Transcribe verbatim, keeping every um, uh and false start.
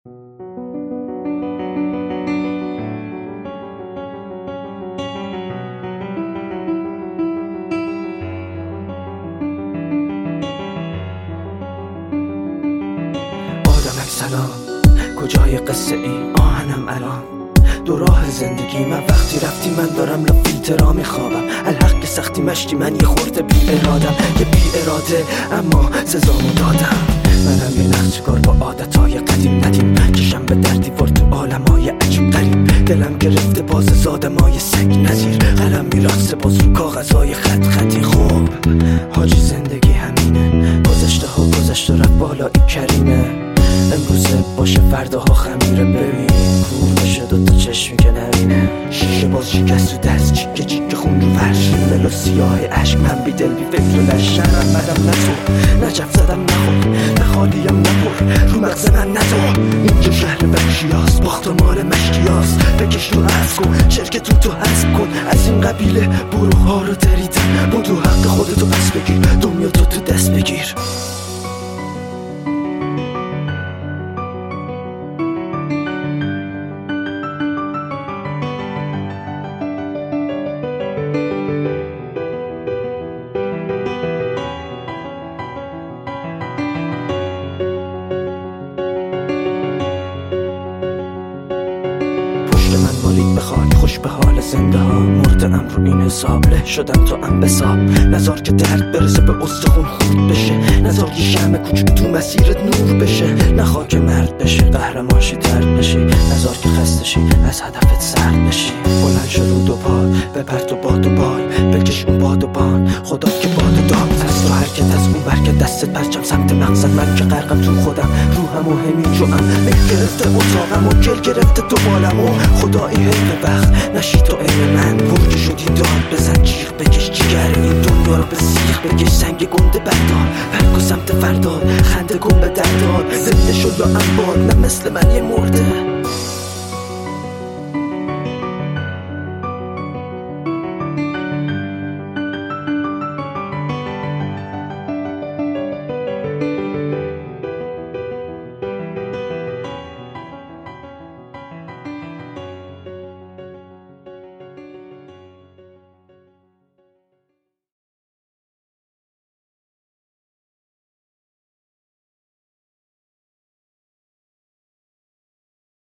سلام، کجای قصه ای آهنم الان؟ دو راه زندگی من وقتی رفتی من دارم لا فیلترا میخوابم. الحق که سختی مشتی من یه خورده بی ارادم، یه بی اراده اما سزامو دادم. منم یه نقشکار با عادتهای قدیم ندیم، کشم به در دیوار تو عالمای عجیب غریب. دلم گرفته باز زادمای سگ نزیر، قلم میرقصه باز رو کاغذهای خط خطی. خوب حاجی زندگی همینه، گذشته ها گذشته رفت بالایی کریمه. امروزه باشه فرداها خمیره، ببین کور بشه دوتا چشمی که نبینه. شیشه باز شکست رو دست، چیکه چیکه خون رو فرش، ملو سیاه عشق. من بی دل بی فکر و لشنم بدم نتو، نجف زدم نخور، نخالیم نپر، رو مغز من نزار. اینجا شهر بخشیاست، باخت و مال مشکیاست. بکش رو عرض کن، شرکتون تو حذف کن. از این قبیله بروها رو دریدن، با تو حق خودتو پس بگیر، دنیا تو تو دست بگیر. به خاک خوش به حال زنده ها، مردم رو این حساب له شدم تو انبساب. نزار که درد برسه به استخون خورد بشه، نزار یه شمع کوچیک تو مسیرت نور بشه. نخوا که مرد بشی قهرمانشی ترد بشی، نزار که خسته شی از هدفت سرد بشی. بلند شد رو دو پا بپر تو باد و بال، بکش اون باد و بان خدا که باد و دام. از تو حرکت از اون برکت دستت پرچم سمت مقصد. من که غرقم تو خودم، روحم و همین جوام. مه گرفته اتاقم و گل گرفته تو بالم و خدایی حیف وقت نشی تو این من. برج شدی داد بزن جیغ بکش جیگر این دنیا رو به سیخ بکش. سنگ گنده بردار برگو سمت فردار، خنده کن به دردار. زنده شد یا انبار نه مثل من یه مرده.